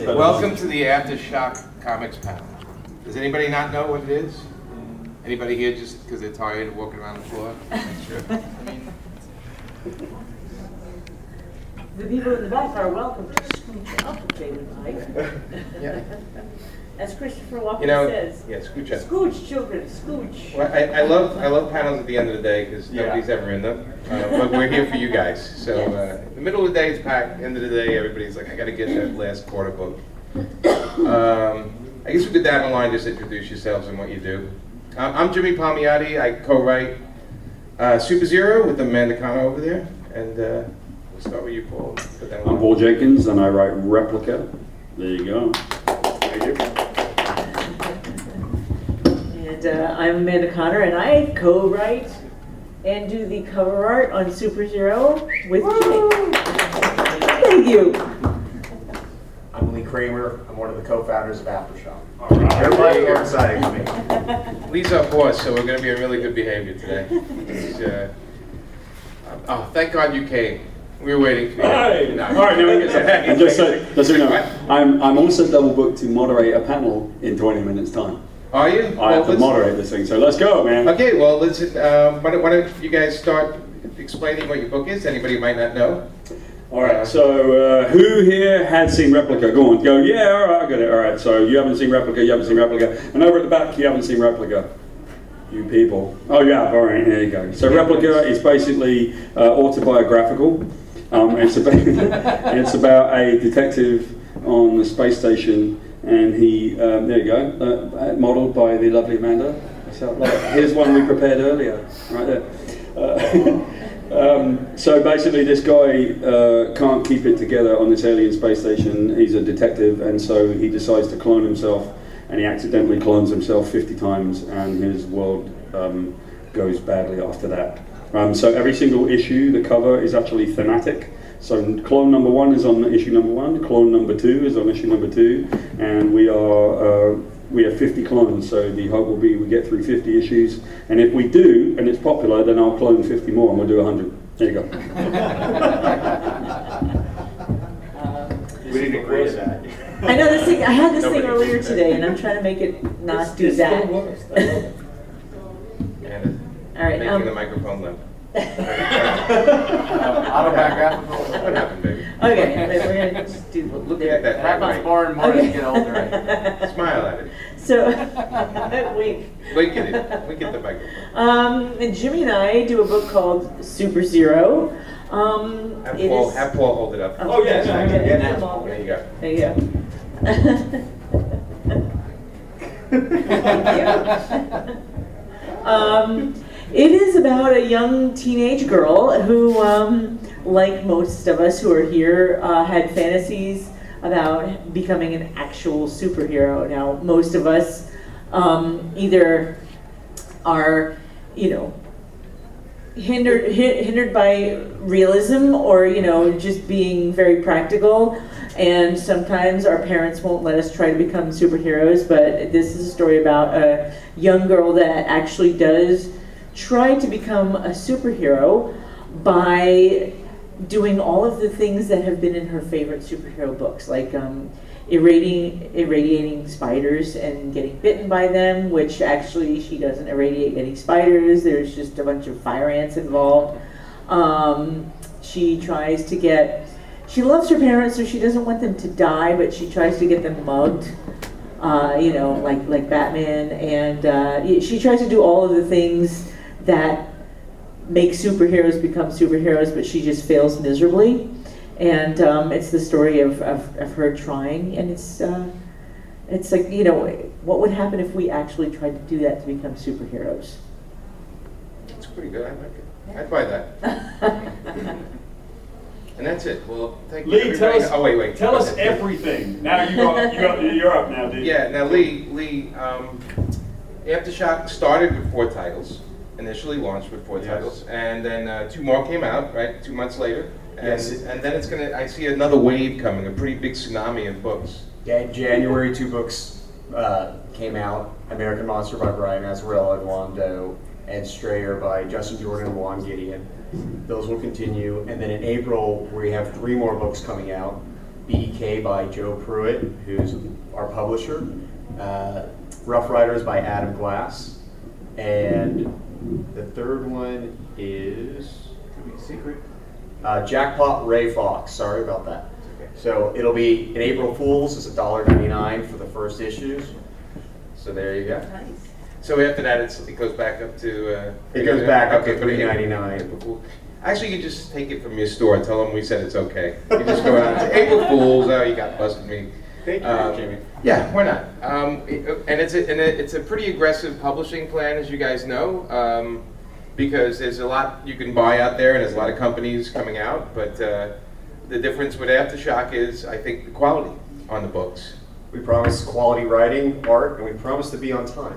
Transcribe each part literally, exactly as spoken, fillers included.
Welcome to the Aftershock Comics panel. Does anybody not know what it is? Anybody here just because they're tired of walking around the floor? Sure. The people in the back are welcome to scooch up if they would like. Yeah. As Christopher Walken You know, says. yeah, scooch up. Scooch, children, scooch. Well, I, I love I love panels at the end of the day because Yeah. nobody's ever in them, uh, but we're here for you guys. So Yes. uh, the middle of the day is packed. End of the day, everybody's like, I got to get that last quarter book. Um, I guess we could down the line just introduce yourselves and what you do. Uh, I'm Jimmy Palmiotti. I co-write uh, Super Zero with Amanda Connor over there, and uh, we'll start with you, Paul. Put that I'm one. Paul Jenkins, and I write Replica. There you go. Thank you. And uh, I'm Amanda Connor, and I co-write and do the cover art on Super Zero with Jimmy. Thank you. I'm Lee Kramer. I'm one of the co-founders of Aftershock. All right. Everybody are excited for me. Lee's our boss, so we're going to be in really good behavior today. It's, uh, oh, thank God you came. We were waiting for you. Hey. No. All right, now we get that. And just so, just so you know, What? I'm, I'm also double booked to moderate a panel in twenty minutes time. Are you? I Well, have to let's- moderate this thing, so let's go, man. Okay, well, let's. Um, why, don't, why don't you guys start explaining what your book is? Anybody who might not know. All right, so uh, who here had seen Replica? Go on, go, yeah, all right, I got it. All right, so you haven't seen Replica, you haven't seen Replica. And over at the back, you haven't seen Replica. You people. Oh, yeah, all right, there you go. So Replica is basically uh, autobiographical. Um, it's, about, it's about a detective on the space station, and he, um, there you go, uh, modeled by the lovely Amanda. So, like, here's one we prepared earlier, right there. Uh, Um, so basically this guy uh, can't keep it together on this alien space station. He's a detective, and so he decides to clone himself, and he accidentally clones himself fifty times, and his world um, goes badly after that. Um, so every single issue, the cover is actually thematic. So clone number one is on issue number one, clone number two is on issue number two, and we are uh, we have fifty clones, so the hope will be we get through fifty issues, and if we do, and it's popular, then I'll clone fifty more and we'll do one hundred. There you go. We didn't agree to that. I know this thing, I had this Nobody thing earlier agrees with today, that. and I'm trying to make it not It's- do it's that. still works. I love it. And All right, making um, the microphone limp. Autobiographical. What happened, baby? Okay, then we're gonna just do. Look at that. That much more and more as you get older. Right? Smile at it. So, wait. Wink at it. Wink at the microphone. Um, and Jimmy and I do a book called Super Zero. Um, Have it Paul, is- have Paul hold it up. Oh, yes, Yeah, okay. yeah, Yeah. There you go. There you go. um, it is about a young teenage girl who, um, like most of us who are here, uh, had fantasies about becoming an actual superhero. Now, most of us um, either are, you know, hindered hi- hindered by realism, or you know, just being very practical. And sometimes our parents won't let us try to become superheroes. But this is a story about a young girl that actually does try to become a superhero by doing all of the things that have been in her favorite superhero books, like um, irradiating, irradiating spiders and getting bitten by them, which actually she doesn't irradiate any spiders. There's just a bunch of fire ants involved. Um, she tries to get, she loves her parents, so she doesn't want them to die, but she tries to get them mugged, uh, you know, like, like Batman. And uh, she tries to do all of the things that make superheroes become superheroes, but she just fails miserably. And um, it's the story of, of, of her trying, and it's uh, it's like, you know, what would happen if we actually tried to do that to become superheroes? That's pretty good. I like it. I'd buy that. And that's it. Well, thank you. Lee, tell everybody. us. Oh wait, wait. Tell Go us ahead. everything. Now you got, you got, you're up now, dude. Yeah. Now, Lee, Lee, um, Aftershock started with four titles. Initially launched with four Yes. titles, and then uh, two more came out. Right, two months later. And, Yes. and then it's gonna. I see another wave coming. A pretty big tsunami of books. Yeah, January, two books uh, came out. American Monster by Brian Azzarello and Juan Doe, and Strayer by Justin Jordan and Juan Gideon. Those will continue. And then in April, we have three more books coming out. B K by Joe Pruitt, who's our publisher. Uh, Rough Riders by Adam Glass. And the third one is, could be a secret, uh, Jackpot Ray Fox. Sorry about that. So it'll be in April Fools. It's one dollar ninety-nine for the first issues. So there you go. Nice. So after that, it's, it goes back up to. Uh, It goes back up to but it- three ninety-nine. Actually, you just take it from your store. Tell them we said it's okay. You just go out and say, April Fools. Oh, you got busted me. Thank you, Um, Jamie. Yeah, why not? Um, it- and it's a, and it- it's a pretty aggressive publishing plan, as you guys know, um, because there's a lot you can buy out there, and there's a lot of companies coming out. But uh, the difference with Aftershock is, I think, the quality on the books. We promise quality writing, art, and we promise to be on time.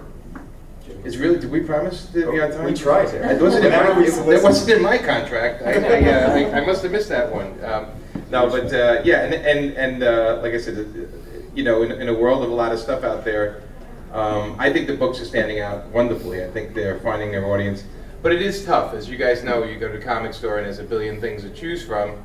Is really? Did we promise to be on time? We try to. It wasn't in my, Whenever we it, it solicit. wasn't in my contract. I, I, uh, I, I must have missed that one. Um, no, but uh, yeah, and and and uh, like I said, uh, you know, in, in a world of a lot of stuff out there, um, I think the books are standing out wonderfully. I think they're finding their audience, but it is tough, as you guys know. You go to a comic store and there's a billion things to choose from,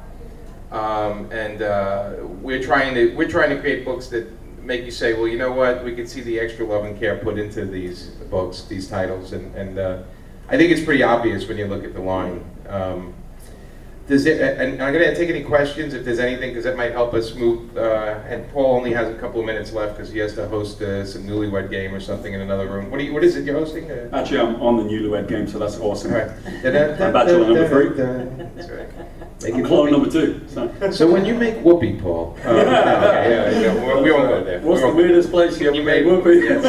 um, and uh, we're trying to we're trying to create books that make you say, well, you know what, we can see the extra love and care put into these books, these titles, and, and uh, I think it's pretty obvious when you look at the line. Um, does it, and I'm going to take any questions if there's anything, because that might help us move, uh, and Paul only has a couple of minutes left because he has to host uh, some newlywed game or something in another room. What, do you, what is it you're hosting? Uh, Actually, I'm on the newlywed game, so that's awesome. all right. I'm bachelor number three. That's right. Make I'm it clone Whoopi. number two. So. So when you make Whoopi, Paul, uh, okay, yeah, yeah, we- we won't go there. What's We the won't- weirdest place you ever You made made whoopee? Yes,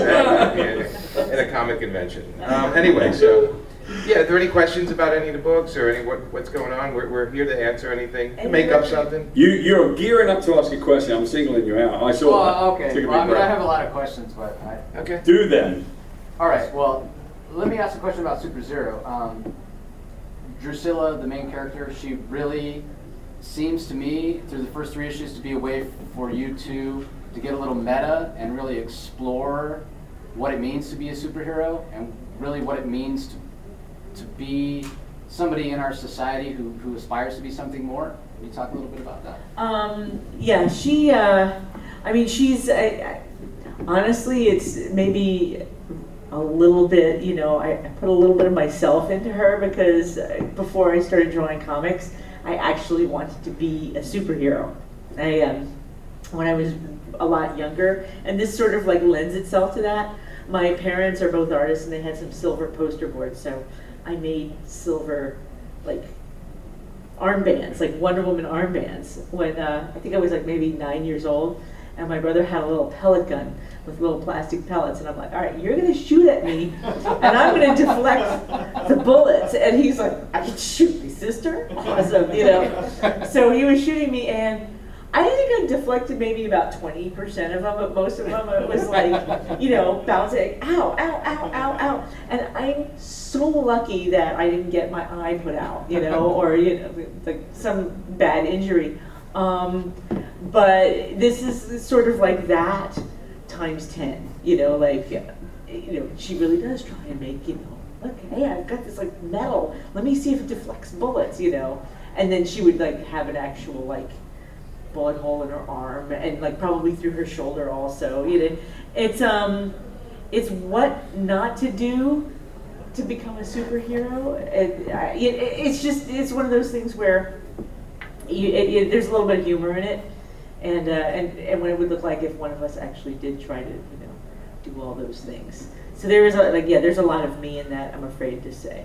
uh, in a comic convention. Um, anyway, so yeah, are there any questions about any of the books or any what, what's going on? We're, we're here to answer anything. To make up something. You, you're gearing up to ask a question. I'm singling you out. I saw that. Well, Take okay. a Well, I big mean, I breath. have a lot of questions, but I, Okay. Do then. all right. Well, let me ask a question about Super Zero. Um, Drusilla, the main character, she really seems to me through the first three issues to be a way for you two to get a little meta and really explore what it means to be a superhero and really what it means to to be somebody in our society who, who aspires to be something more. Can you talk a little bit about that? Um, yeah, she, uh, I mean, she's, I, I, honestly, it's maybe a little bit, you know, I, I put a little bit of myself into her because uh, before I started drawing comics, I actually wanted to be a superhero. I, um, when I was a lot younger, and this sort of like lends itself to that. My parents are both artists and they had some silver poster boards, so I made silver, like, armbands, like Wonder Woman armbands, when uh, I think I was like maybe nine years old, and my brother had a little pellet gun with little plastic pellets, and I'm like, all right, you're gonna shoot at me, and I'm gonna deflect the bullets, and he's like, I can shoot my sister? Awesome, you know? So he was shooting me, and I think I deflected maybe about twenty percent of them, but most of them it was like, you know, bouncing, ow, ow, ow, ow, ow. And I'm so lucky that I didn't get my eye put out, you know, or, you know, like some bad injury. Um, but this is sort of like that times ten, you know, like, you know, she really does try and make, you know, look, hey, I've got this like metal, let me see if it deflects bullets, you know. And then she would like have an actual like, bullet hole in her arm and like probably through her shoulder also, you know. It's um it's what not to do to become a superhero. It, I- it, it's just it's one of those things where you, it, it, there's a little bit of humor in it, and uh, and and what it would look like if one of us actually did try to, you know, do all those things. So there is a, like yeah there's a lot of me in that, I'm afraid to say.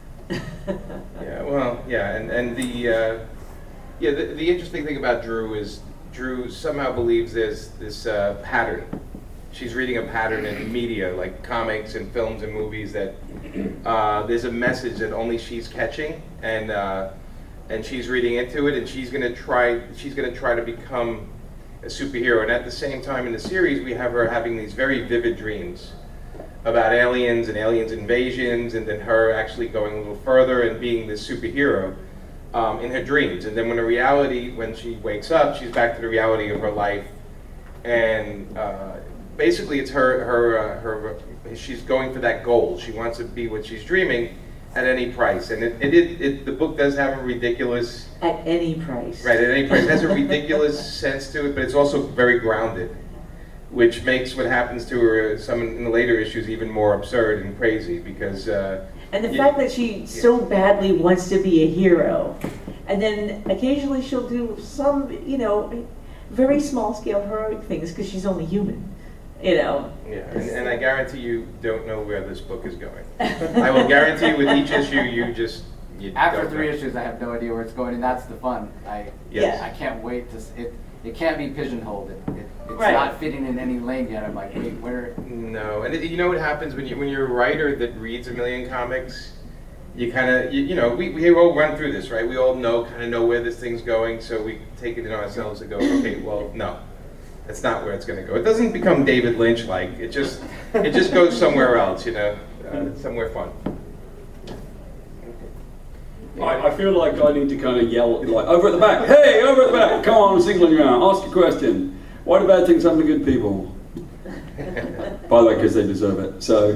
Yeah. Well. Yeah. And and the. Uh, Yeah, the, the interesting thing about Drew is Drew somehow believes there's this uh, pattern. She's reading a pattern in media, like comics and films and movies, that uh, there's a message that only she's catching, and uh, and she's reading into it, and she's gonna try. She's gonna try to become a superhero. And at the same time, in the series, we have her having these very vivid dreams about aliens and aliens invasions, and then her actually going a little further and being this superhero. Um, in her dreams, and then when the reality, when she wakes up, she's back to the reality of her life, and uh, basically it's her, her, uh, her. She's going for that goal. She wants to be what she's dreaming, at any price. And it, it, it, it the book does have a ridiculous, At any price. right, at any price, it has a ridiculous sense to it, but it's also very grounded, which makes what happens to her, uh, some in the later issues, even more absurd and crazy, because... Uh, And the Yeah. fact that she so badly wants to be a hero, and then occasionally she'll do some, you know, very small scale heroic things because she's only human, you know. Yeah, and, and I guarantee you don't know where this book is going. I will guarantee you with each issue, you just you After don't three know. issues, I have no idea where it's going, and that's the fun. I Yes. I can't wait to. s- It it can't be pigeonholed. It, it it's Right. not fitting in any lane yet. I'm like, wait, where? No, and it, you know what happens when you when you're a writer that reads a million comics, you kind of you, you know we we all run through this, right? We all know kind of know where this thing's going, so we take it in ourselves and go, okay, well, no, that's not where it's going to go. It doesn't become David Lynch like. It just it just goes somewhere else, you know, uh, somewhere fun. I, I feel like I need to kind of yell, like, over at the back, hey, over at the back, come on, I'm singling you out, ask a question. Why do bad things happen to good people? By the way, because they deserve it. So,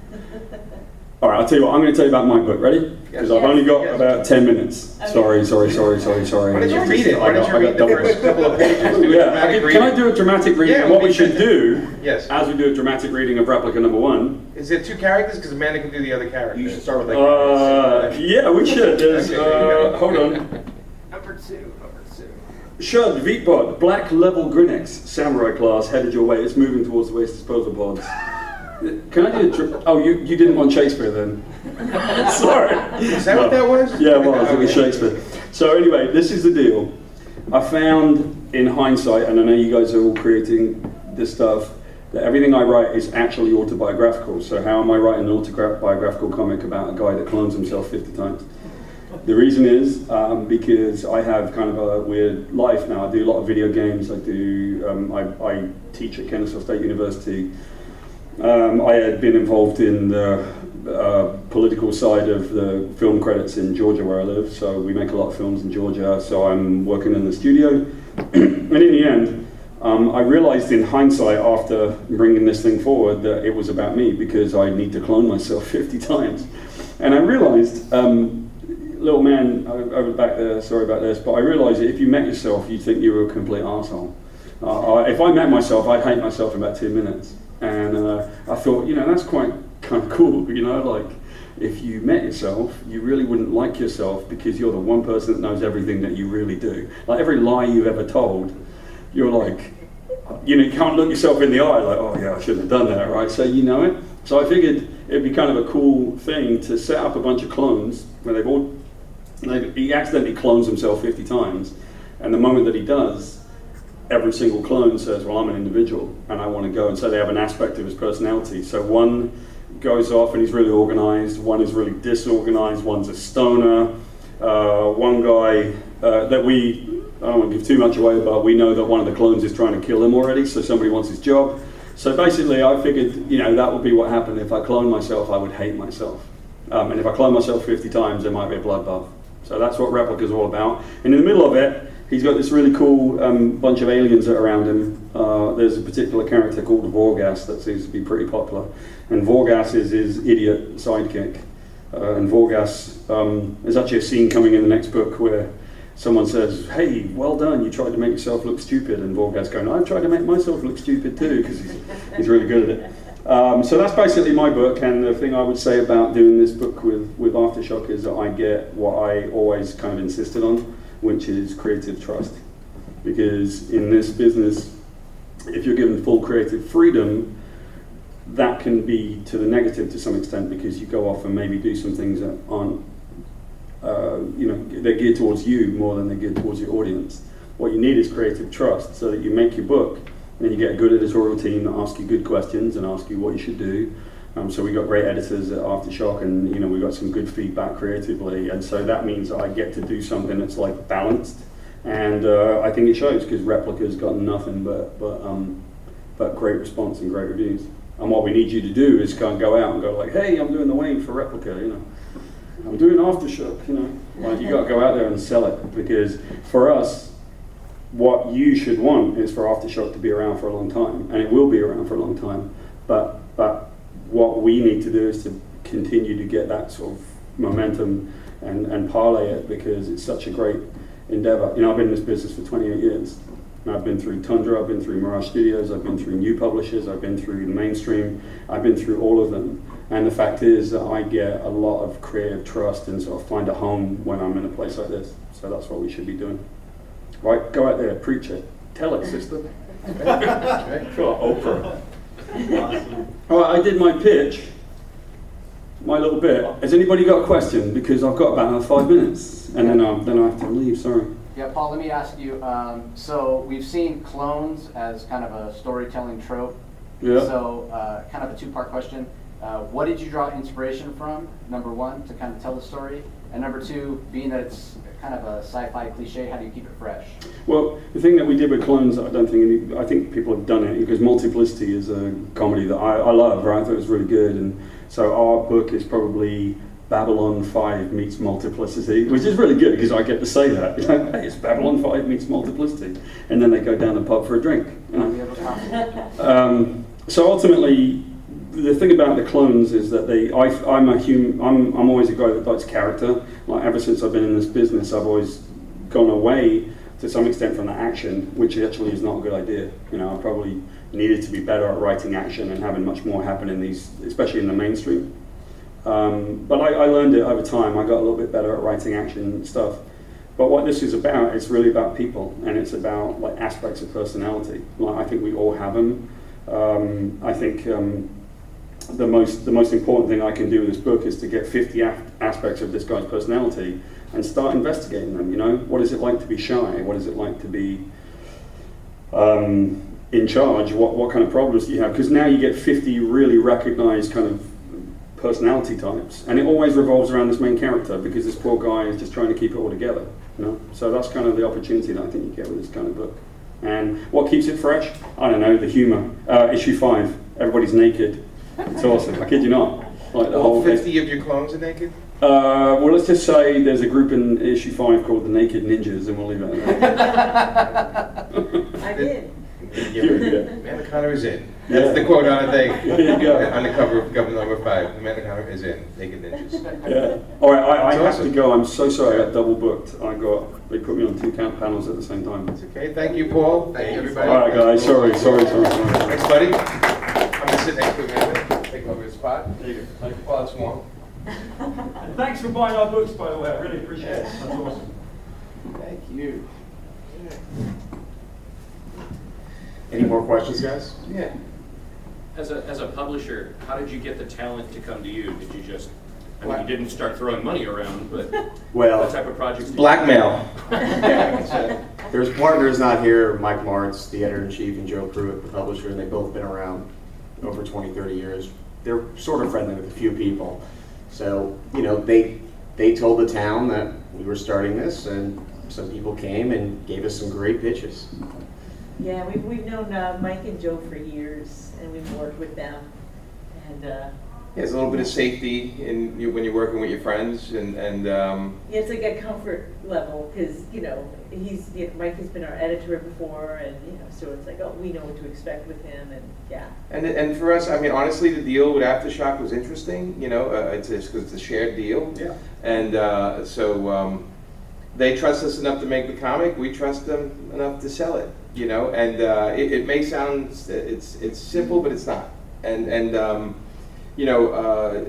all right, I'll tell you what, I'm going to tell you about my book. Ready? Because I've Yes. only got Yes. about ten minutes. Okay. Sorry, sorry, sorry, sorry, sorry. Why don't you I read it? Why don't got- you I read got the double- first couple of pages? Do a Yeah, I dramatic can, can I reading. do a dramatic reading? Yeah, what we we should should. do, Yes. as we do a dramatic reading of Replica number one, Is there two characters? Because Amanda can do the other character. You should start with like. uh, yeah, we should. There's, Okay, there you uh, go. hold on. Number two. Number two. Shud, Veetbot, Black Level Grinex, Samurai class, headed your way. It's moving towards the waste disposal pods. Can I do a dr- Oh, you, you didn't want Shakespeare then? Sorry. Is that what that was? Yeah, it was. It was Okay. Shakespeare. So anyway, this is the deal. I found in hindsight, and I know you guys are all creating this stuff, that everything I write is actually autobiographical. So how am I writing an autobiographical comic about a guy that clones himself fifty times? The reason is um, because I have kind of a weird life now. I do a lot of video games. I do. Um, I, I teach at Kennesaw State University. Um, I had been involved in the uh, political side of the film credits in Georgia, where I live. So we make a lot of films in Georgia. So I'm working in the studio, and in the end, um, I realized in hindsight, after bringing this thing forward, that it was about me because I need to clone myself fifty times, and I realized. Um, Little man over back there, sorry about this, but I realised that if you met yourself, you'd think you were a complete arsehole. Uh, I, if I met myself, I'd hate myself in about two minutes. And uh, I thought, you know, that's quite kind of cool, you know, like, if you met yourself, you really wouldn't like yourself because you're the one person that knows everything that you really do. Like, every lie you've ever told, you're like, you know, you can't look yourself in the eye, like, oh yeah, I shouldn't have done that, right? So you know it. So I figured it'd be kind of a cool thing to set up a bunch of clones where they've all he accidentally clones himself fifty times, and the moment that he does, every single clone says, well, I'm an individual, and I want to go, and so they have an aspect of his personality. So one goes off and he's really organized, one is really disorganized, one's a stoner, uh, one guy uh, that we, I don't want to give too much away, but we know that one of the clones is trying to kill him already, so somebody wants his job. So basically I figured, you know, that would be what happened. If I cloned myself, I would hate myself. Um, and if I clone myself fifty times, there might be a bloodbath. So that's what Replica's all about. And in the middle of it, he's got this really cool um, bunch of aliens that are around him. Uh, there's a particular character called Vorgas that seems to be pretty popular. And Vorgas is his idiot sidekick. Uh, and Vorgas, um, there's actually a scene coming in the next book where someone says, hey, well done, you tried to make yourself look stupid. And Vorgas going, I've tried to make myself look stupid too, because he's, he's really good at it. Um, so that's basically my book, and the thing I would say about doing this book with, with Aftershock is that I get what I always kind of insisted on, which is creative trust. Because in this business, if you're given full creative freedom, that can be to the negative to some extent, because you go off and maybe do some things that aren't, uh, you know, they're geared towards you more than they're geared towards your audience. What you need is creative trust, so that you make your book, and you get a good editorial team that ask you good questions and ask you what you should do. Um, so we got great editors at Aftershock, and you know we got some good feedback creatively, and so that means that I get to do something that's like balanced, and uh, I think it shows because Replica's got nothing but but um, but great response and great reviews. And what we need you to do is kind of go out and go like, hey, I'm doing the Wayne for Replica, you know, I'm doing Aftershock, you know, like you got to go out there and sell it, because for us, what you should want is for Aftershock to be around for a long time, and it will be around for a long time. But but what we need to do is to continue to get that sort of momentum and, and parlay it, because it's such a great endeavor. You know, I've been in this business for twenty-eight years. And I've been through Tundra, I've been through Mirage Studios, I've been through new publishers, I've been through the mainstream, I've been through all of them. And the fact is that I get a lot of creative trust and sort of find a home when I'm in a place like this. So that's what we should be doing. Right, go out there, preach it. Tell it, sister. Right. Feel like Oprah. All right, I did my pitch, my little bit. Has anybody got a question? Because I've got about another five minutes, and then I then I have to leave. Sorry. Yeah, Paul, let me ask you, um, so we've seen clones as kind of a storytelling trope. Yeah. So uh, kind of a two-part question. Uh, what did you draw inspiration from, number one, to kind of tell the story? And number two, being that it's kind of a sci-fi cliche, how do you keep it fresh? Well, the thing that we did with Clones, I don't think any, I think people have done it, because Multiplicity is a comedy that I, I love, right? I thought it was really good, and so our book is probably Babylon five meets Multiplicity, which is really good because I get to say that. You know, hey, it's Babylon five meets Multiplicity, and then they go down the pub for a drink. You know? um, so ultimately, the thing about the clones is that they, I, I'm a hum, I'm, I'm always a guy that likes character. Like ever since I've been in this business, I've always gone away to some extent from the action, which actually is not a good idea. You know, I probably needed to be better at writing action and having much more happen in these, especially in the mainstream. Um, but I, I learned it over time. I got a little bit better at writing action stuff. But what this is about, it's really about people, and it's about like aspects of personality. Like I think we all have them. Um, I think. Um, The most the most important thing I can do with this book is to get fifty a- aspects of this guy's personality and start investigating them. You know, what is it like to be shy? What is it like to be um, in charge? What what kind of problems do you have? Because now you get fifty really recognized kind of personality types, and it always revolves around this main character because this poor guy is just trying to keep it all together. You know, so that's kind of the opportunity that I think you get with this kind of book. And what keeps it fresh? I don't know, the humor. Uh, issue five, everybody's naked. It's awesome. I kid you not. Like the All whole fifty of your clones are naked? Uh, well, let's just say there's a group in issue five called the Naked Ninjas, and we'll leave it at that. I did. Yeah. Amanda Connor is in. Yeah. That's the quote on the thing. There you go. On the cover of Governor number five. Amanda Connor is in. Naked Ninjas. Yeah. All right, I, I That's have to awesome. go. I'm so sorry. I got double booked. I got they put me on two camp panels at the same time. It's okay. Thank you, Paul. Thank you, everybody. All right, guys. Sorry, sorry, sorry. sorry. Thanks, buddy. I'm gonna sit next to Amanda. Take over his spot. There you go. Thank you. While it's warm. And thanks for buying our books, by the way. I really appreciate it. That's awesome. Thank you. Any more questions, guys? Yeah. As a, as a publisher, how did you get the talent to come to you? Did you just, I mean, you didn't start throwing money around, but Well, what type of projects did Blackmail. yeah, there's partners not here, Mike Martz, the editor-in-chief, and Joe Pruitt, the publisher, and they've both been around over twenty, thirty years. They're sort of friendly with a few people. So, you know, they they told the town that we were starting this, and some people came and gave us some great pitches. Yeah, we've, we've known uh, Mike and Joe for years, and we've worked with them. And uh, Yeah, there's a little bit of safety in you, when you're working with your friends, and, and um, yeah, it's like a comfort level because, you know, he's you know, Mike has been our editor before, and, you know, so it's like, oh, we know what to expect with him, and yeah. And and for us, I mean, honestly, the deal with Aftershock was interesting. You know, uh, it's because it's a shared deal. Yeah. And uh, so um, they trust us enough to make the comic. We trust them enough to sell it. You know, and uh, it, it may sound it's it's simple, but it's not. And and um, you know, uh,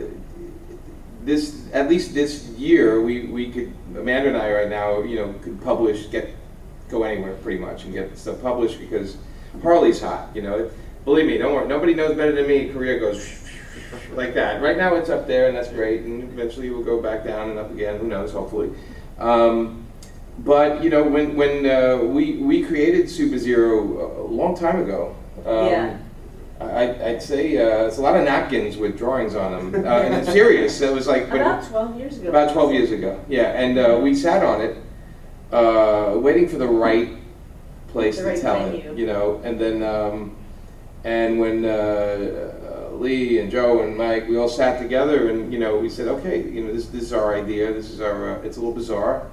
this at least this year we we could Amanda and I right now, you know, could publish, get go anywhere pretty much and get stuff published because Harley's hot. You know, believe me, don't worry, nobody knows better than me. Career goes like that. Right now it's up there and that's great, and eventually we'll go back down and up again. Who knows? Hopefully. Um, But you know, when when uh, we we created Super Zero a long time ago, um, Yeah. I, I'd say uh, it's a lot of napkins with drawings on them, uh, and it's serious. It was like when- About twelve years ago. about twelve years ago, yeah. And uh, we sat on it, uh, waiting for the right place The to right tell venue. it, you know. And then um, and when uh, uh, Lee and Joe and Mike, we all sat together, and you know, we said, okay, you know, this this is our idea. This is our. Uh, it's a little bizarre.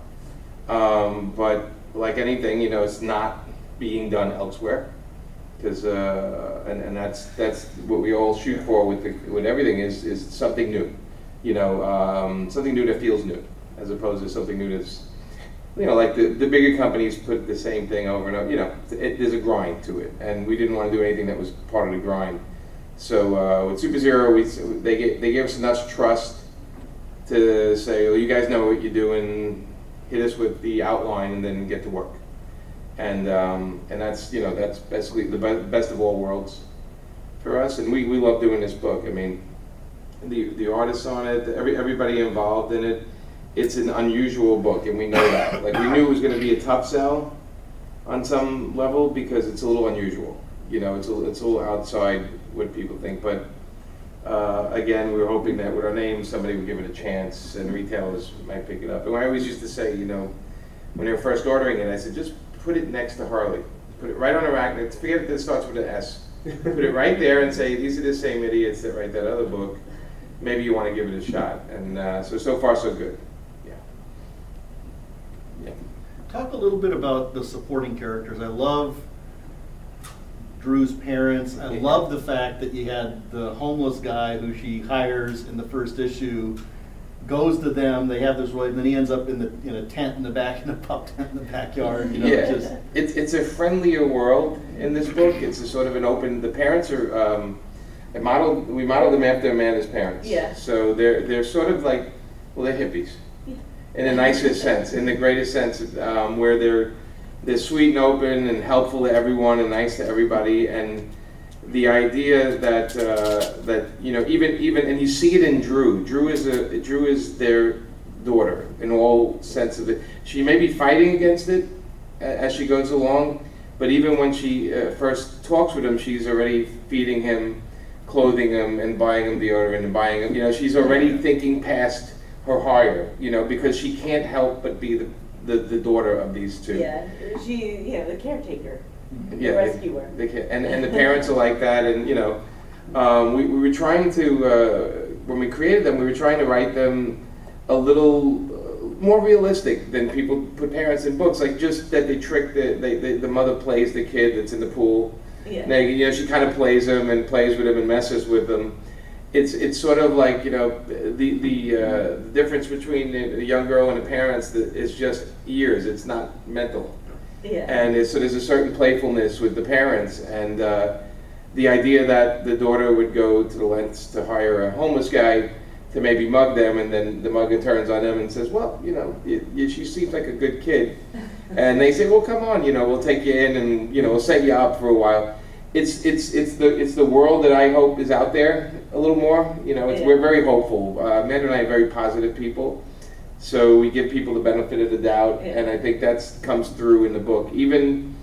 Um, but like anything, you know, it's not being done elsewhere, because uh, and and that's that's what we all shoot for with the, with everything is is something new, you know, um, something new that feels new, as opposed to something new that's, you know, like the, the bigger companies put the same thing over and over, you know, it, there's a grind to it, and we didn't want to do anything that was part of the grind. So uh, with Super Zero, we, they, gave, they gave us enough trust to say, well, you guys know what you're doing, hit us with the outline and then get to work. And um, and that's, you know, that's basically the be- best of all worlds for us, and we, we love doing this book. I mean, the the artists on it, every everybody involved in it, it's an unusual book, and we know that. Like, we knew it was going to be a tough sell on some level because it's a little unusual. You know, it's a, it's a little outside what people think, but uh, again, we were hoping that with our name, somebody would give it a chance, and retailers might pick it up. And I always used to say, you know, when they were first ordering it, I said, just put it next to Harley. Put it right on the rack. Forget that it starts with an S. Put it right there and say, these are the same idiots that write that other book. Maybe you want to give it a shot. And uh, so, so far, so good. Yeah. Yeah. Talk a little bit about the supporting characters. I love Drew's parents. I Yeah. love the fact that you had the homeless guy who she hires in the first issue, goes to them, they have this really, and then he ends up in the in a tent in the back, in a pup tent in the backyard. You know, Yeah, just it's it's a friendlier world in this book. It's a sort of an open. The parents are. Um, I modeled. We modeled them after Amanda's parents. Yeah. So they're they're sort of like, well, they're hippies, in the nicest sense, in the greatest sense, um, where they're they're sweet and open and helpful to everyone and nice to everybody. And the idea that uh, that you know even even and you see it in Drew. Drew is a Drew is their daughter in all sense of it. She may be fighting against it as she goes along, but even when she uh, first talks with him, she's already feeding him, clothing him, and buying him deodorant and buying him. You know, she's already thinking past her hire. You know, because she can't help but be the the, the daughter of these two. Yeah, she, you know, the caretaker, the Yeah, rescuer. They, they can, and and the parents are like that, and you know, um, we we were trying to uh, when we created them, we were trying to write them a little uh, more realistic than people put parents in books. Like just that they trick the they, they, the mother plays the kid that's in the pool. Yeah. They, you know, she kind of plays him and plays with him and messes with him. It's it's sort of like, you know, the the, uh, the difference between the young girl and the parents that is just years. It's not mental. Yeah. And it's, so there's a certain playfulness with the parents, and uh, the idea that the daughter would go to the lengths to hire a homeless guy to maybe mug them, and then the mugger turns on them and says, well, you know, you, you, she seems like a good kid. And they say, well, come on, you know, we'll take you in and, you know, we'll set you up for a while. It's it's it's the it's the world that I hope is out there a little more. You know, it's, Yeah. we're very hopeful. Uh, Amanda and I are very positive people, so we give people the benefit of the doubt, Yeah. and I think that comes through in the book. Even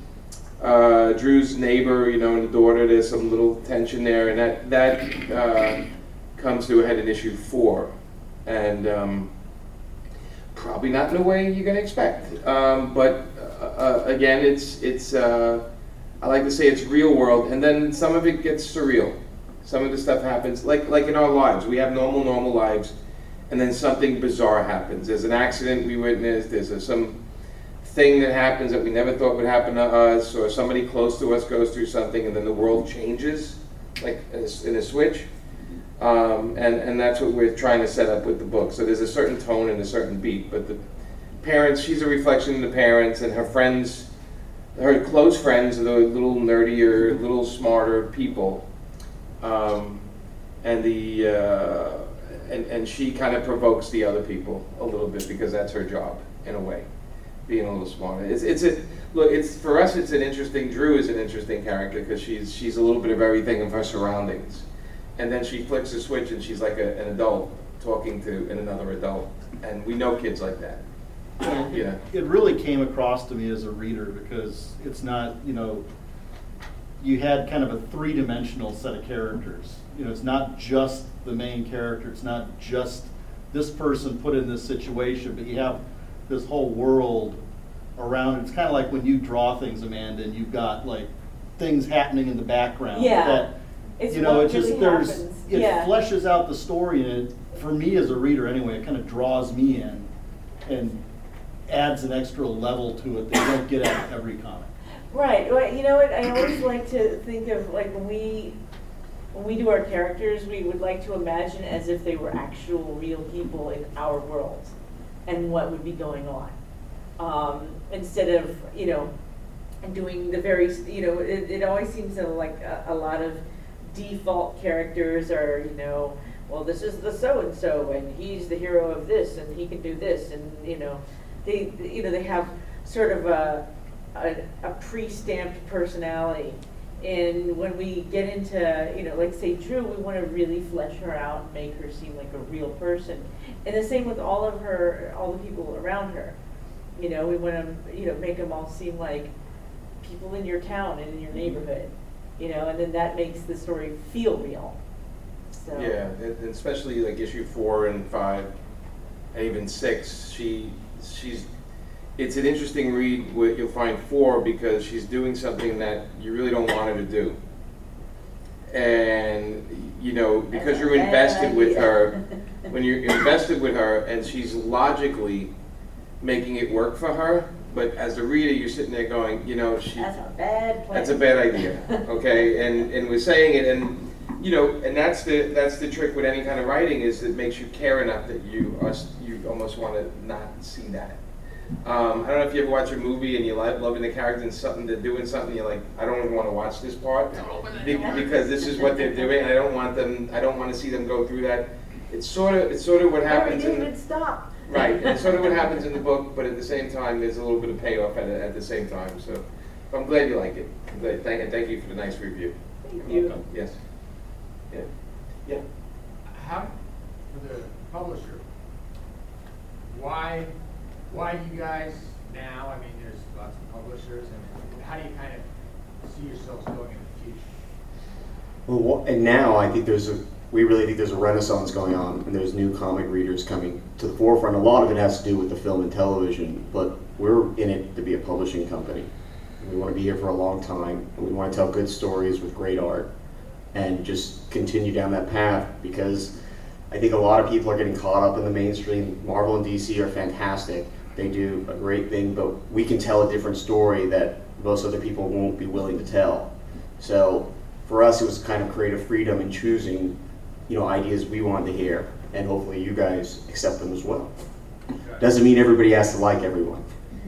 uh, Drew's neighbor, you know, and the daughter, there's some little tension there, and that that uh, comes to a head in issue four, and um, probably not in the way you're going to expect. Um, but uh, uh, again, it's it's. Uh, I like to say it's real world, and then some of it gets surreal. Some of the stuff happens, like like in our lives. We have normal, normal lives, and then something bizarre happens. There's an accident we witnessed. There's a, some thing that happens that we never thought would happen to us, or somebody close to us goes through something, and then the world changes, like in a, in a switch. Um, and and that's what we're trying to set up with the book. So there's a certain tone and a certain beat, but the parents, she's a reflection of the parents, and her friends. Her close friends are the little nerdier, little smarter people, um, and the uh, and and she kind of provokes the other people a little bit because that's her job in a way, being a little smarter. It's it's a look. It's for us. It's an interesting. Drew is an interesting character because she's she's a little bit of everything of her surroundings, and then she flicks a switch and she's like a, an adult talking to another adult, and we know kids like that. And Yeah. It really came across to me as a reader because it's not, you know, you had kind of a three-dimensional set of characters. You know, it's not just the main character. It's not just this person put in this situation, but you have this whole world around it. It's kind of like when you draw things, Amanda, and you've got like things happening in the background. Yeah. That, It's you know, what it just really there's happens. it Yeah. fleshes out the story, and it, for me as a reader anyway, it kind of draws me in and adds an extra level to it that you don't get out of every comic. Right. Well, you know what? I always like to think of like when we when we do our characters, we would like to imagine as if they were actual real people in our world and what would be going on. Um, instead of, you know, doing the very, you know, it, it always seems to like a, a lot of default characters are, you know, well, this is the so-and-so and he's the hero of this and he can do this, and, you know, they, you know, they have sort of a, a, a pre-stamped personality. And when we get into, you know, like say Drew, we want to really flesh her out and make her seem like a real person. And the same with all of her, all the people around her. You know, we want to, you know, make them all seem like people in your town and in your neighborhood. You know, and then that makes the story feel real. So. Yeah, and and especially like issue four and five, and even six. She, she's. It's an interesting read. What you'll find four, because she's doing something that you really don't want her to do, and you know, because you're invested with her. When you're invested with her, and she's logically making it work for her, but as a reader, you're sitting there going, you know, she. That's a bad plan. That's a bad idea. Okay, and and we're saying it, and. You know, and that's the that's the trick with any kind of writing, is it makes you care enough that you are, you almost want to not see that. Um, I don't know if you ever watch a movie and you like loving the character and something, they're doing something, you're like, I don't even want to watch this part Be- because this is what they're doing, and I don't want them. I don't want to see them go through that. It's sort of it's sort of what happens. Mary in David, stop. Right, and it's sort of what happens in the book, but at the same time, there's a little bit of payoff at it at the same time. So, I'm glad you like it. I'm glad, thank and thank you for the nice review. Thank you. Yes. Yeah. Yeah. How, for the publisher, why, why you guys now? I mean, there's lots of publishers, and how do you kind of see yourselves going in the future? Well, wha- and now I think there's a, we really think there's a renaissance going on, and there's new comic readers coming to the forefront. A lot of it has to do with the film and television, but we're in it to be a publishing company. We want to be here for a long time, and we want to tell good stories with great art, and just continue down that path, because I think a lot of people are getting caught up in the mainstream. Marvel and D C are fantastic. They do a great thing, but we can tell a different story that most other people won't be willing to tell. So for us, it was kind of creative freedom in choosing, you know, ideas we wanted to hear, and hopefully you guys accept them as well. Doesn't mean everybody has to like everyone.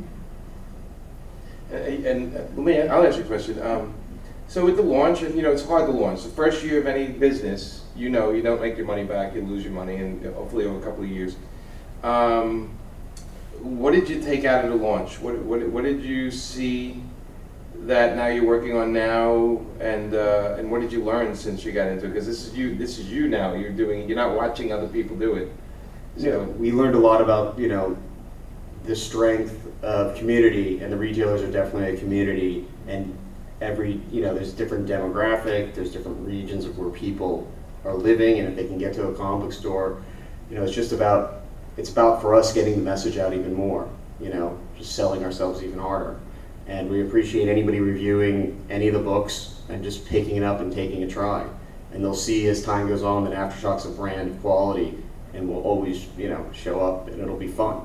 And, and uh, let me, I'll ask you a question. Um, so with the launch, and you know, it's hard to launch. The first year of any business, you know, you don't make your money back, you lose your money, and hopefully over a couple of years. Um, what did you take out of the launch? What, what, what did you see that now you're working on now, and uh, and what did you learn since you got into it? Because this is you, this is you now. You're doing. You're not watching other people do it. So, You know, we learned a lot about, you know, the strength of community, and the retailers are definitely a community, and every, you know, there's different demographic, there's different regions of where people are living, and if they can get to a comic book store, you know, it's just about, it's about for us getting the message out even more, you know, just selling ourselves even harder. And we appreciate anybody reviewing any of the books and just picking it up and taking a try. And they'll see as time goes on that Aftershock's a brand of quality, and will always, you know, show up, and it'll be fun.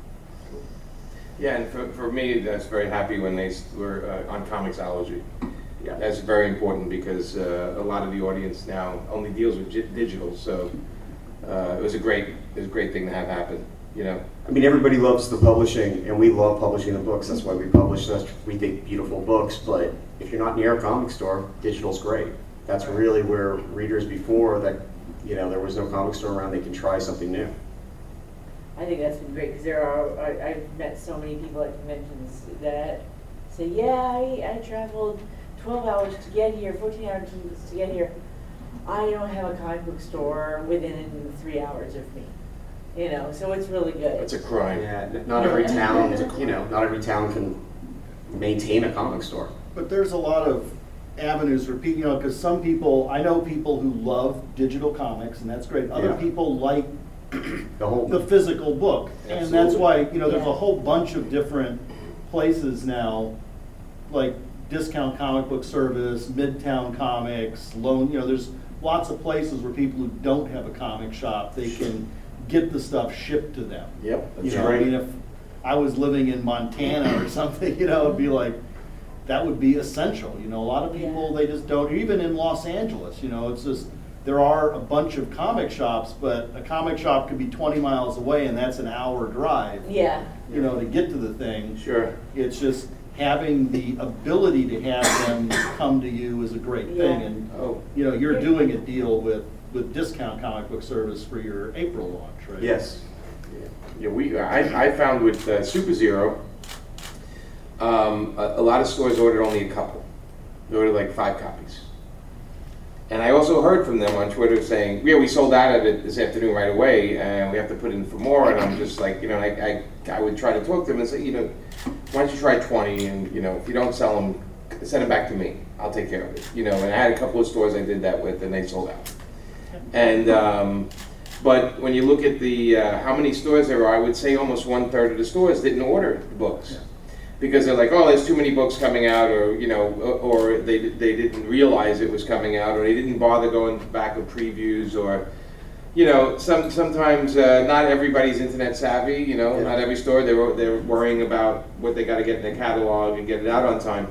yeah, and for, for me, that's very happy when they s- were uh, on Comixology. Yeah. That's very important, because uh, a lot of the audience now only deals with gi- digital. So uh, it was a great, it was a great thing to have happen. You know. I mean, everybody loves the publishing, and we love publishing the books. That's why we publish such, we think, beautiful books. But if you're not near a comic store, digital's great. That's really where readers before that, you know, there was no comic store around, they can try something new. I think that's been great, because there are, I, I've met so many people at conventions that say, yeah, I, I traveled twelve hours to get here, fourteen hours to, to get here. I don't have a comic book store within three hours of me. You know, so it's really good. It's a crime. Yeah, n- not every town, you know, not every town can maintain a comic store. But there's a lot of avenues for people, you know, because some people, I know people who love digital comics, and that's great. Other Yeah. people like The whole, the physical book. And that's Absolutely. why, you know, there's a Yeah. whole bunch of different places now, like Discount Comic Book Service, Midtown Comics, Lone, you know, there's lots of places where people who don't have a comic shop, they can get the stuff shipped to them. yep, You that's know, I right. mean, if I was living in Montana or something, you know, it'd be like, that would be essential. You know, a lot of people, they just don't, even in Los Angeles, you know, it's just, there are a bunch of comic shops, but a comic shop could be twenty miles away and that's an hour drive, Yeah. you know, to get to the thing. Sure. It's just having the ability to have them come to you is a great thing. Yeah. And, Oh. you know, you're doing a deal with, with Discount Comic Book Service for your April launch, right? Yes. Yeah, we, I, I found with uh, Super Zero, um, a, a lot of stores ordered only a couple. They ordered like five copies. And I also heard from them on Twitter saying, yeah, we sold out of it this afternoon right away, and we have to put in for more. And I'm just like, you know, I, I, I would try to talk to them and say, you know, why don't you try twenty, and, you know, if you don't sell them, send them back to me. I'll take care of it. You know, and I had a couple of stores I did that with, and they sold out. And, um, but when you look at the, uh, how many stores there are, I would say almost one third of the stores didn't order the books. Because they're like, oh, there's too many books coming out, or, you know, or they, they didn't realize it was coming out, or they didn't bother going back with previews, or, you know, some, sometimes uh, not everybody's internet savvy, you know, Yeah. not every store, they're, they're worrying about what they gotta get in their catalog and get it out on time.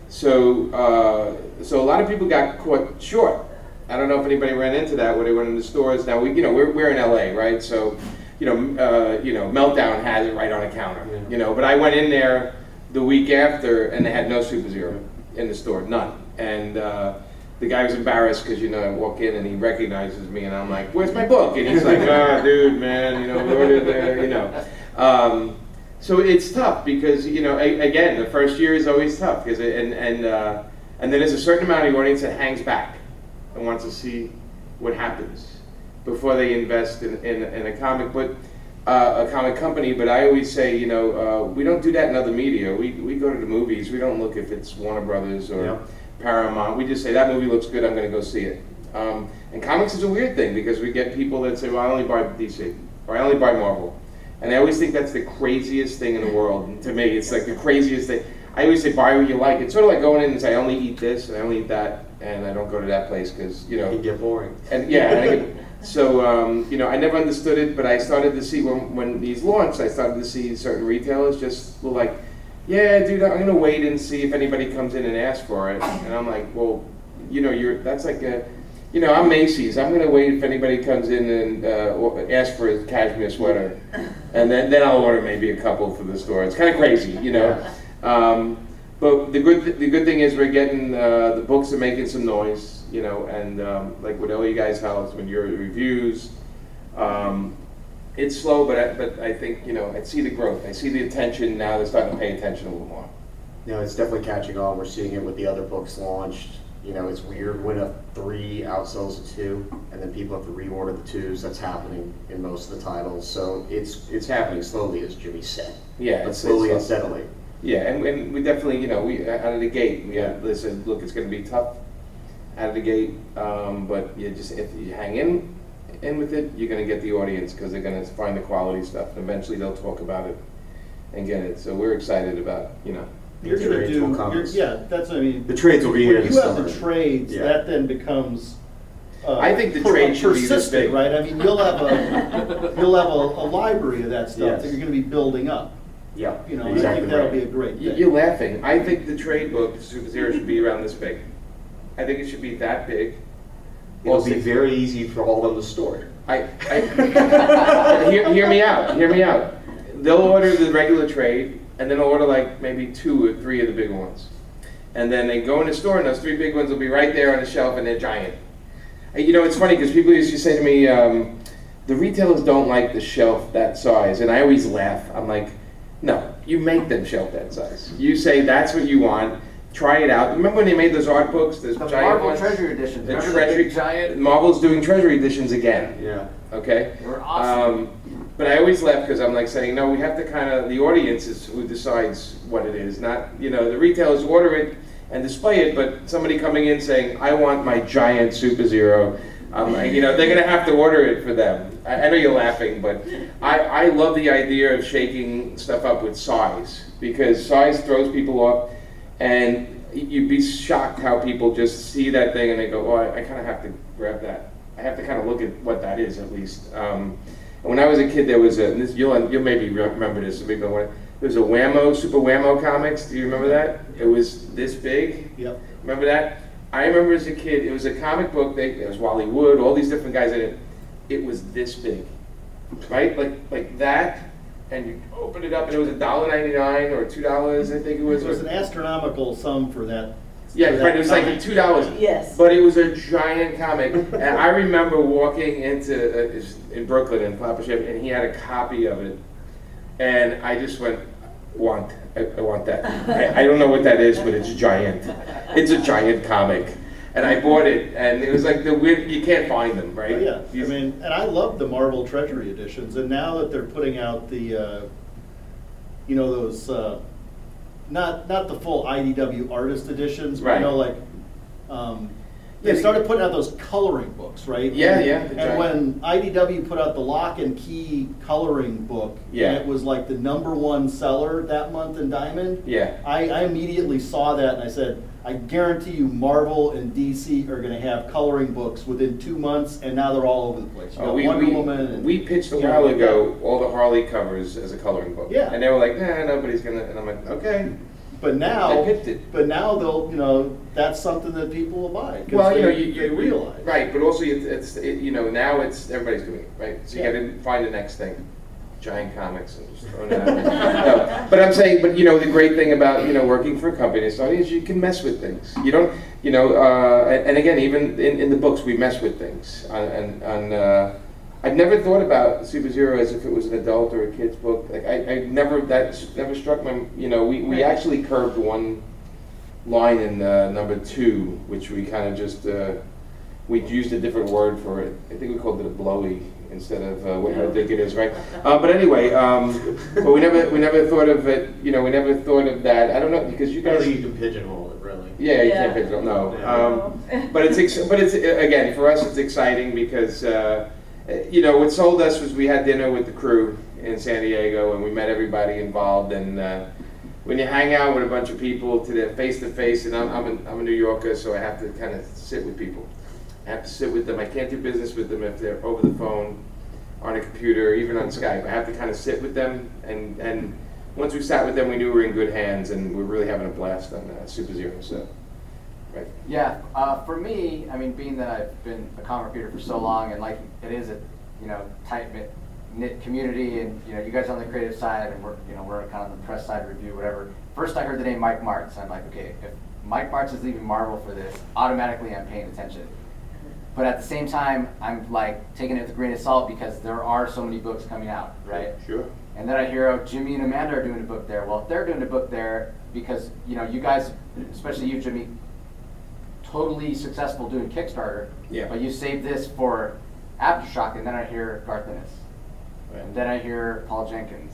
So, uh, so a lot of people got caught short. I don't know if anybody ran into that where they went into stores. Now, we, you know, we're, we're in L A, right? So, you know, uh, you know, Meltdown has it right on the counter, Yeah. you know, but I went in there the week after, and they had no Super Zero in the store, none. And uh, the guy was embarrassed because, you know, I walk in and he recognizes me, and I'm like, "Where's my book?" And he's like, "Ah, dude, man, you know, we ordered there, you know." Um, so it's tough because, you know, a, again, the first year is always tough, because and and uh, and then there's a certain amount of the audience that hangs back and wants to see what happens before they invest in in, in a comic book. Uh, a comic company, but I always say, you know, uh, we don't do that in other media. We we go to the movies. We don't look if it's Warner Brothers or Yeah. Paramount. We just say, that movie looks good, I'm going to go see it. Um, and comics is a weird thing, because we get people that say, well, I only buy D C, or I only buy Marvel. And I always think that's the craziest thing in the world. And to me, it's like the craziest thing. I always say, buy what you like. It's sort of like going in and say, I only eat this, and I only eat that, and I don't go to that place, because, you know. It can get boring. And yeah, and I get, so um, you know, I never understood it, but I started to see when when these launched, I started to see certain retailers just were like, yeah, dude, I'm gonna wait and see if anybody comes in and asks for it. And I'm like, well, you know, you're that's like a, you know, I'm Macy's. I'm gonna wait if anybody comes in and uh, asks for a cashmere sweater, and then then I'll order maybe a couple for the store. It's kind of crazy, you know. Um, but the good th- the good thing is we're getting uh, the books are making some noise. You know, and um, like with all you guys' helps, when your reviews, um, it's slow, but I, but I think, you know, I see the growth. I see the attention now. They're starting to pay attention a little more. No, it's definitely catching on. We're seeing it with the other books launched. You know, it's weird when a three outsells a two, and then people have to reorder the twos. That's happening in most of the titles. So it's it's happening slowly, as Jimmy said. Yeah, but it's- slowly it's- and steadily. Yeah, and, and we definitely, you know, we out of the gate, we had listen. Look, it's going to be tough out of the gate, um, but you just if you hang in in with it, you're going to get the audience, because they're going to find the quality stuff, and eventually they'll talk about it and get it. So we're excited about, you know. You're The gonna trades do, will come. you're- yeah, that's, I mean. The trades will be here When in you the have the summer. trades, Yeah. that then becomes. uh, I think the per- trade should be this persistent, big. right? I mean, you'll have a, you'll have a, a library of that stuff Yes. that you're gonna be building up. Yeah, You know, I exactly think that'll right. be a great You- thing. You're laughing. I think the trade book, Super Zero, should be around this big. I think it should be that big. It'll All be six- very easy for all of them to store. I, I hear, hear me out. Hear me out. They'll order the regular trade, and then they'll order like maybe two or three of the bigger ones, and then they go in the store, and those three big ones will be right there on the shelf, and they're giant. And, you know, it's funny because people used to say to me, um, the retailers don't like the shelf that size, and I always laugh. I'm like, no, you make them shelf that size. You say that's what you want. Try it out. Remember when they made those art books, those The giant Marvel ones? Treasury Editions. The Remember the treasury, big giant? Marvel's doing treasury editions again. Yeah. Okay. They were awesome. Um, but I always laugh because I'm like saying, no, we have to kind of, the audience is who decides what it is, not, you know, the retailers order it and display it, but somebody coming in saying, I want my giant Super Zero, um, you know, they're going to have to order it for them. I, I know you're laughing, but I, I love the idea of shaking stuff up with size, because size throws people off, and you'd be shocked how people just see that thing and they go, oh, I, I kind of have to grab that. I have to kind of look at what that is, at least. Um, and when I was a kid, there was a, and this, you'll, you'll maybe remember this, there There was a Whammo, Super Whammo comics. Do you remember that? It was this big. Yep. Remember that? I remember as a kid, it was a comic book. They, there was Wally Wood, all these different guys in it. It was this big, right? Like like that, and you open it up, and it was a dollar ninety-nine or two dollars, I think it was. It was an astronomical sum for that. Yeah, for that right. It was like comic. two dollars. Yes. But it was a giant comic, and I remember walking into uh, in Brooklyn in Flappership, and he had a copy of it, and I just went, want, I, I want that. I, I don't know what that is, but it's giant. It's a giant comic, and I bought it, and it was like the weird. You can't find them, right? Oh, yeah, You- I mean, and I love the Marvel Treasury editions, and now that they're putting out the, uh, you know, those, uh, not not the full I D W artist editions, but Right. you know, like, um, Yeah, they the- started putting out those coloring books, right? Yeah, And- yeah, the And giant- when I D W put out the Lock and Key coloring book, Yeah. and it was like the number one seller that month in Diamond. Yeah. I, I immediately saw that and I said, I guarantee you Marvel and D C are going to have coloring books within two months, and now they're all over the place. You Oh, got we, Wonder we, Woman. And, we pitched a you know, while ago all the Harley covers as a coloring book. Yeah. And they were like, nah, nobody's gonna. And I'm like, okay. But now, I picked it. but now they'll, you know, that's something that people will buy. 'cause Well, you know, they- you, they you realize. right, but also it's, it's it, you know now it's everybody's doing it, right? So you Yeah. got to find the next thing, giant comics and just throwing it out there. No, but I'm saying, but you know, the great thing about you know working for a company is is you can mess with things. You don't, you know, uh, and, and again, even in, in the books we mess with things. On, and on, uh, I've never thought about Super Zero as if it was an adult or a kid's book. Like I, I never that never struck my. You know, we, we actually curved one line in uh, number two, which we kind of just uh, we used a different word for it. I think we called it a blowy instead of uh, what I think it is, right? Uh, but anyway, um, but we never we never thought of it. You know, we never thought of that. I don't know because you I don't guys. think you can pigeonhole it, really. Yeah, you Yeah. can't pick it up. No, Yeah. um, but it's ex- but it's uh, again for us it's exciting because uh, you know what sold us was we had dinner with the crew in San Diego and we met everybody involved and uh, when you hang out with a bunch of people to their face to face and I'm I'm, an, I'm a New Yorker so I have to kind of sit with people. I have to sit with them. I can't do business with them if they're over the phone, on a computer, even on Skype. I have to kind of sit with them and and. Once we sat with them, we knew we were in good hands, and we're really having a blast on uh, Super Zero. So, right. Yeah, uh, for me, I mean, being that I've been a comic reader for so long, and like it is a you know tight knit knit community, and you know you guys on the creative side, and we're you know we're kind of on the press side review, whatever. First, I heard the name Mike Martz, and I'm like, okay, if Mike Martz is leaving Marvel for this, automatically I'm paying attention. But at the same time, I'm like taking it with a grain of salt because there are so many books coming out, right? Sure. And then I hear, oh, Jimmy and Amanda are doing a book there. Well, if they're doing a book there, because you know, you guys, especially you, Jimmy, totally successful doing Kickstarter. Yeah. But you saved this for Aftershock, and then I hear Garth Ennis, Right. and then I hear Paul Jenkins,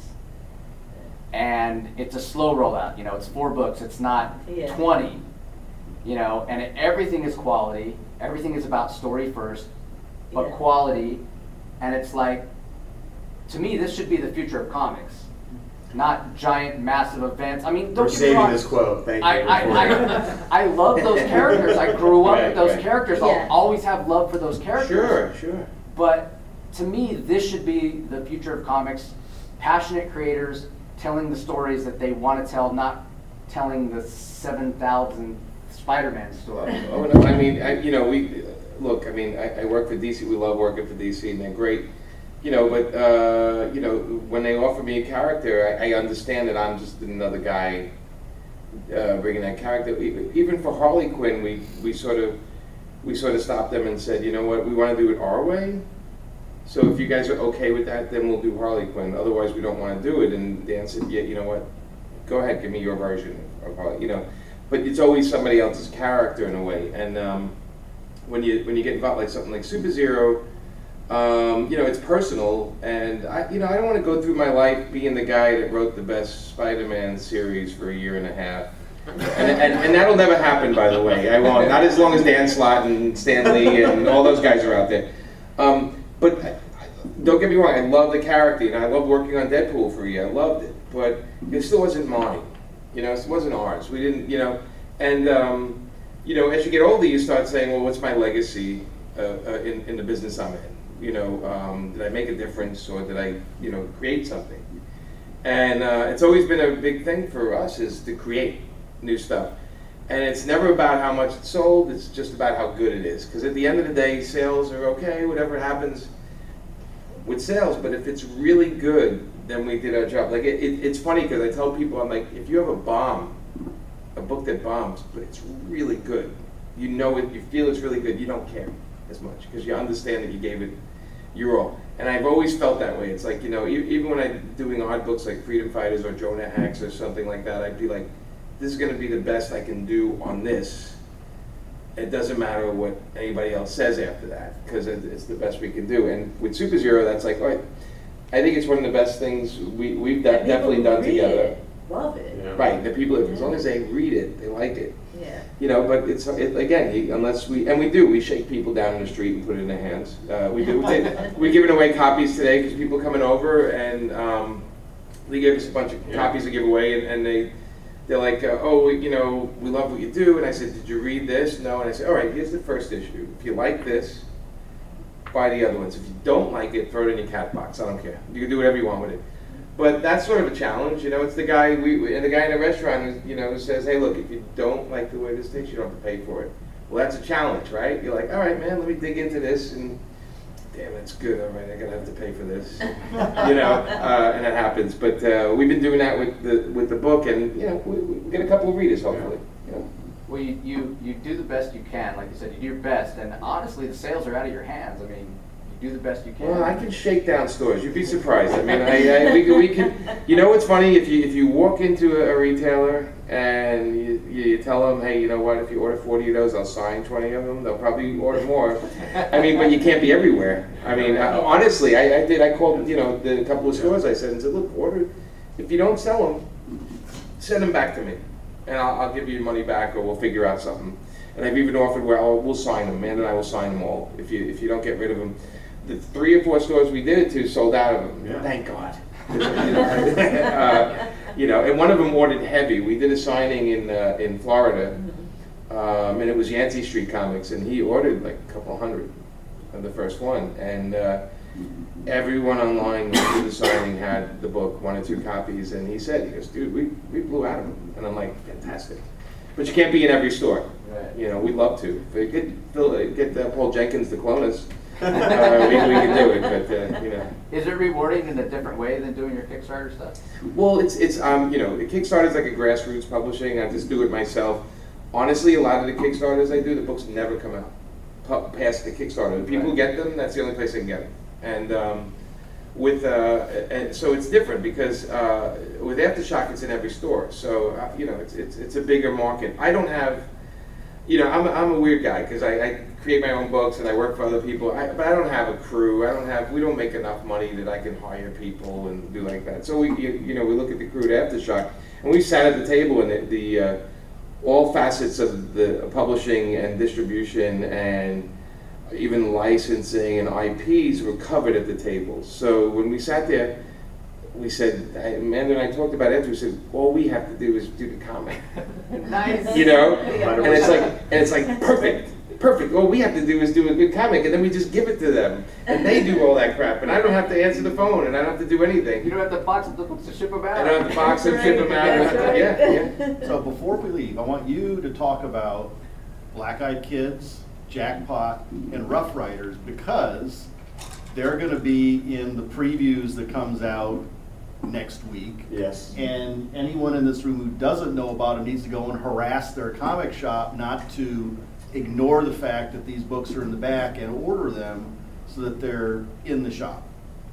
and it's a slow rollout. You know, it's four books. It's not Yeah. twenty. You know, and it, everything is quality. Everything is about story first, but Yeah. quality, and it's like. To me, this should be the future of comics, not giant, massive events. I mean, don't We're get me saving wrong. this quote. Thank you. I, I, I, I love those characters. I grew up Right, with those right. characters. Yeah. I'll always have love for those characters. Sure, sure. But to me, this should be the future of comics. Passionate creators telling the stories that they want to tell, not telling the seven thousand Spider-Man story. Oh, no, I mean, I, you know, we look. I mean, I, I work for D C. We love working for D C, and they're great. You know, but uh, you know, when they offer me a character, I, I understand that I'm just another guy uh, bringing that character. Even even for Harley Quinn, we, we sort of we sort of stopped them and said, you know what, we want to do it our way. So if you guys are okay with that, then we'll do Harley Quinn. Otherwise, we don't want to do it. And Dan said, yeah, you know what, go ahead, give me your version of Harley. You know, but it's always somebody else's character in a way. And um, when you when you get involved like something like Super Zero. Um, you know, it's personal, and I, you know, I don't want to go through my life being the guy that wrote the best Spider-Man series for a year and a half, and, and, and that'll never happen, by the way. I won't. Not as long as Dan Slott and Stan Lee and all those guys are out there. Um, but I, don't get me wrong, I love the character, and I loved working on Deadpool for a year. I loved it, but it still wasn't mine. You know, it wasn't ours. We didn't, you know, and um, you know, as you get older, you start saying, well, what's my legacy uh, uh, in in the business I'm in? You know, um, did I make a difference or did I, you know, create something? And uh, it's always been a big thing for us is to create new stuff. And it's never about how much it's sold, it's just about how good it is. Because at the end of the day, sales are okay, whatever happens with sales, but if it's really good, then we did our job. Like it, it, it's funny because I tell people, I'm like, if you have a bomb, a book that bombs, but it's really good, you know it, you feel it's really good, you don't care as much because you understand that you gave it your all. And I've always felt that way. It's like, you know, e- even when I'm doing odd books like Freedom Fighters or Jonah Hex or something like that, I'd be like, this is going to be the best I can do on this. It doesn't matter what anybody else says after that, because it's the best we can do. And with Super Zero, that's like, all right, I think it's one of the best things we, we've de- And people definitely who done read together. it Love it. Yeah. Right, the people, as Yeah. long as they read it, they like it. Yeah. You know, but it's, it, again, you- unless we, and we do, we shake people down in the street and put it in their hands. Uh, we do, we- we're giving away copies today because people coming over and um, they gave us a bunch of Yeah. copies to give away and, and they, they're like, uh, oh, we- you know, we love what you do. And I said, did you read this? No. And I said, all right, here's the first issue. If you like this, buy the other ones. If you don't like it, throw it in your cat box. I don't care. You can do whatever you want with it. But that's sort of a challenge, you know. It's the guy we and the guy in the restaurant, you know, who says, "Hey, look, if you don't like the way this tastes, you don't have to pay for it." Well, that's a challenge, right? You're like, "All right, man, let me dig into this," and damn, it's good. All right, I'm gonna have to pay for this, you know, uh, and that happens. But uh, we've been doing that with the with the book, and you know, we, we get a couple of readers, hopefully. You know. Well, you, you, you do the best you can, like you said, you do your best, and honestly, the sales are out of your hands. I mean, you do the best you can. Well, I can shake down stores. You'd be surprised. I mean, I, I, we, can, we can. You know what's funny? If you if you walk into a, a retailer and you, you tell them, hey, you know what? If you order forty of those, I'll sign twenty of them. They'll probably order more. I mean, but you can't be everywhere. I mean, uh, honestly, I, I did. I called, you know, the couple of stores. I said, and said, look, order. If you don't sell them, send them back to me, and I'll, I'll give you your money back, or we'll figure out something. And I've even offered where I'll, we'll sign them. Amanda and I will sign them all if you if you don't get rid of them. The three or four stores we did it to sold out of them. Yeah. Thank God. you, know, uh, you know, and one of them ordered heavy. We did a signing in uh, in Florida, um, and it was Yancey Street Comics, and he ordered like a couple hundred of the first one, and uh, everyone online who did the signing had the book, one or two copies, and he said, he goes, dude, we, we blew out of them, and I'm like, fantastic. But you can't be in every store. Right. You know, we'd love to. If we get Phil, get uh, Paul Jenkins to clone us. uh, we, we can do it, but uh, you know. Is it rewarding in a different way than doing your Kickstarter stuff? Well, it's it's um you know, the Kickstarter is like a grassroots publishing. I just do it myself. Honestly, a lot of the Kickstarters I do, the books never come out pu- past the Kickstarter. The people Right. get them. That's the only place they can get them. And um, with uh, and so it's different because uh, with Aftershock, it's in every store. So uh, you know, it's it's it's a bigger market. I don't have. You know, I'm a, I'm a weird guy because I, I create my own books and I work for other people. I, but I don't have a crew. I don't have. We don't make enough money that I can hire people and do like that. So we, you, you know, we look at the crew at Aftershock, and we sat at the table and the, the uh, all facets of the publishing and distribution and even licensing and I Ps were covered at the table. So when we sat there, we said, I, Amanda and I talked about it. We said, all we have to do is do the comic. Nice. You know, Yeah. and it's like, and it's like perfect, perfect. All we have to do is do a good comic, and then we just give it to them, and they do all that crap, and I don't have to answer the phone, and I don't have to do anything. You don't have to box up the books to ship them out. I don't have to box them, ship them out. I don't have to- Yeah, yeah. So before we leave, I want you to talk about Black Eyed Kids, Jackpot, and Rough Riders, because they're going to be in the previews that comes out next week. Yes. And anyone in this room who doesn't know about them needs to go and harass their comic shop not to ignore the fact that these books are in the back and order them so that they're in the shop.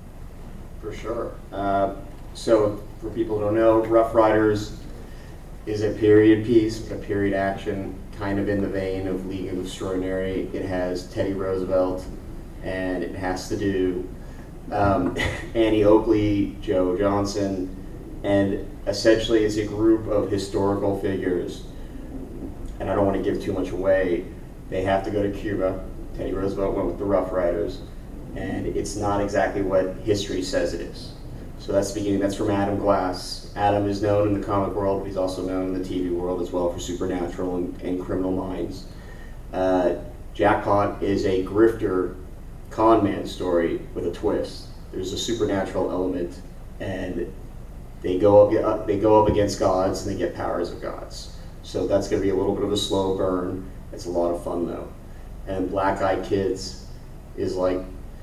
For sure. Uh, so, for people who don't know, Rough Riders is a period piece, but a period action, kind of in the vein of League of Extraordinary. It has Teddy Roosevelt, and it has to do um, Annie Oakley, Joe Johnson, and essentially it's a group of historical figures. And I don't want to give too much away. They have to go to Cuba. Teddy Roosevelt went with the Rough Riders, and it's not exactly what history says it is. So that's the beginning. That's from Adam Glass. Adam is known in the comic world, but he's also known in the T V world as well for Supernatural and, and Criminal Minds. Uh, Jackpot is a grifter con man story with a twist. There's a supernatural element, and They go up, they go up against gods and they get powers of gods. So that's going to be a little bit of a slow burn. It's a lot of fun though. And Black Eyed Kids is like,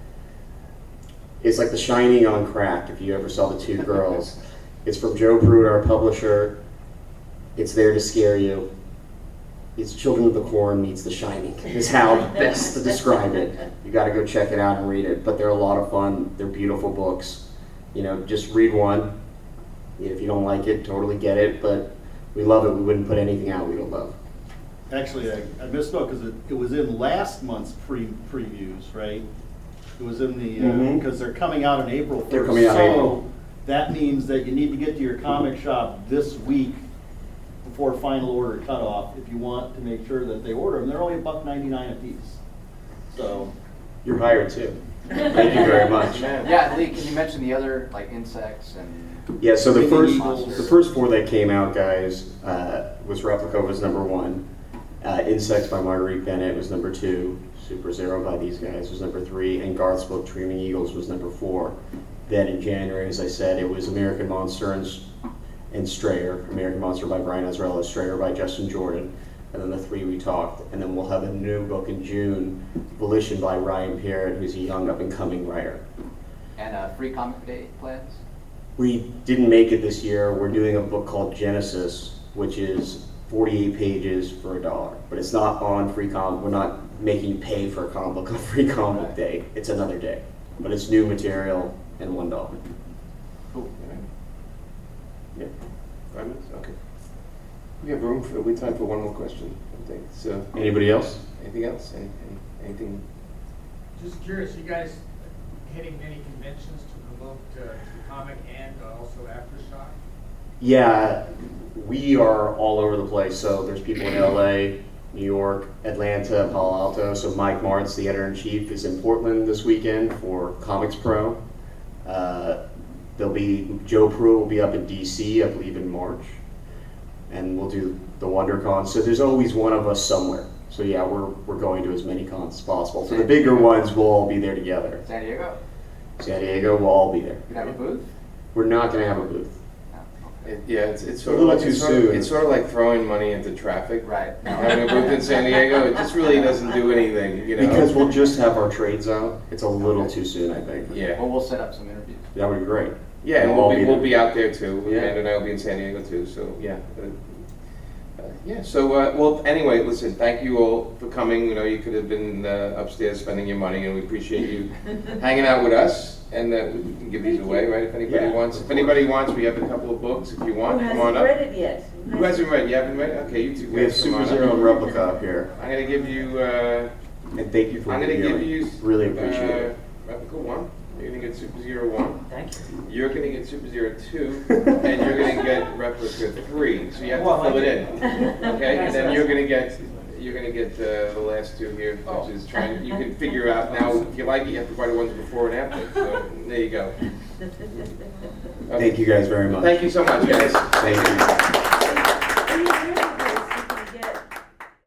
it's like The Shining on crack. If you ever saw The Two Girls, it's from Joe Pruitt, our publisher. It's there to scare you. It's Children of the Corn meets The Shining, is how best to describe it. You got to go check it out and read it. But they're a lot of fun. They're beautiful books. You know, just read one. If you don't like it, totally get it. But we love it. We wouldn't put anything out we don't love. Actually, I, I misspoke because it, it was in last month's pre previews, right? It was in the, Mhm. because they're coming out in April first. They're coming out in so April. that means that you need to get to your comic shop this week before final order cutoff if you want to make sure that they order them. They're only a buck ninety-nine a piece. So You're hired too. Thank you very much. Yeah, Lee, can you mention the other, like insects and? Yeah, so the Maybe first Eagles. the first four that came out, guys, uh, was Replica was number one. Uh, Insects by Marguerite Bennett was number two. Super Zero by these guys was number three. And Garth's book, Dreaming Eagles, was number four. Then in January, as I said, it was American Monster and, and Strayer. American Monster by Brian Azzarello, Strayer by Justin Jordan. And then the three we talked. And then we'll have a new book in June, Volition by Ryan Parrott, who's a young up-and-coming writer. And uh, free comic day plans? We didn't make it this year. We're doing a book called Genesis, which is forty-eight pages for a dollar. But it's not on free comic. We're not making you pay for a comic book on free comic book day. It's another day. But it's new material and one dollar. Cool. Yeah. Five minutes? Okay. We have room for, we have time for one more question, I think. So, Anybody else? anything else? Any, any, anything? Just curious, you guys hitting many conventions to promote uh, the comic and also Aftershock? Yeah, we are all over the place. So there's people in L A, New York, Atlanta, Palo Alto. So Mike Martz, the editor-in-chief, is in Portland this weekend for Comics Pro. Uh, there'll be, Joe Pruitt will be up in D C, I believe in March. And we'll do the WonderCon. So there's always one of us somewhere. So yeah, we're, we're going to as many cons as possible. So the bigger ones will all be there together. San Diego? San Diego will all be there. You can have a booth? We're not going to have a booth. No, okay. It, yeah, it's, it's A sort of little like, too it's, sort of, soon. it's sort of like throwing money into traffic. Right. Having a booth in San Diego, it just really doesn't do anything, you know? Because we'll just have our trades out. It's a little too soon, I think. Yeah. Well, we'll set up some interviews. That would be great. Yeah, and We'll we'll all be, be we'll there. be out there too. Yeah. Amanda and I will be in San Diego too, so yeah. Uh, uh, yeah, so, uh, well, anyway, listen, thank you all for coming. You know, you could have been uh, upstairs spending your money, and we appreciate you hanging out with us. And uh, we can give these away, right, if anybody Yeah, wants. of If anybody wants, we have a couple of books. If you Who want, come hasn't on up. read it yet? Who hasn't read? You haven't read? Okay, you two We have guys come Super on Zero up. and Replica up here. I'm gonna give you, uh, And thank you for I'm gonna give reviewing. you. Really appreciate uh, it. Replica one. You're gonna get Super Zero one. Thank you. You're gonna get Super Zero two, and you're gonna get Replica three. So you have Well, to fill I it in. Okay, and then you're gonna get, you're gonna get uh, the last two here, which is trying. You can figure out now if you like it. You have to buy the ones before and after. So there you go. Okay. Thank you guys very much. Thank you so much, guys. Thank you.